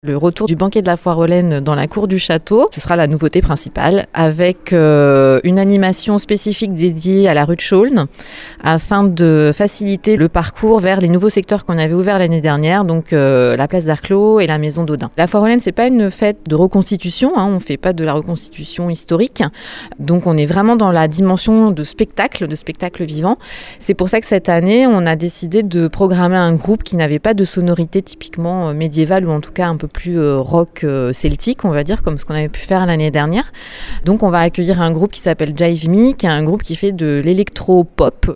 Le retour du banquet de la Foire aux Laines dans la cour du château, ce sera la nouveauté principale, avec une animation spécifique dédiée à la rue de Chaulnes, afin de faciliter le parcours vers les nouveaux secteurs qu'on avait ouverts l'année dernière, donc la place d'Arclos et la maison d'Audin. La Foire aux Laines, c'est pas une fête de reconstitution, on fait pas de la reconstitution historique, donc on est vraiment dans la dimension de spectacle vivant. C'est pour ça que cette année, on a décidé de programmer un groupe qui n'avait pas de sonorité typiquement médiévale, ou en tout cas un peu plus rock celtique, on va dire, comme ce qu'on avait pu faire l'année dernière. Donc on va accueillir un groupe qui s'appelle Jive Me, qui est un groupe qui fait de l'électro-pop,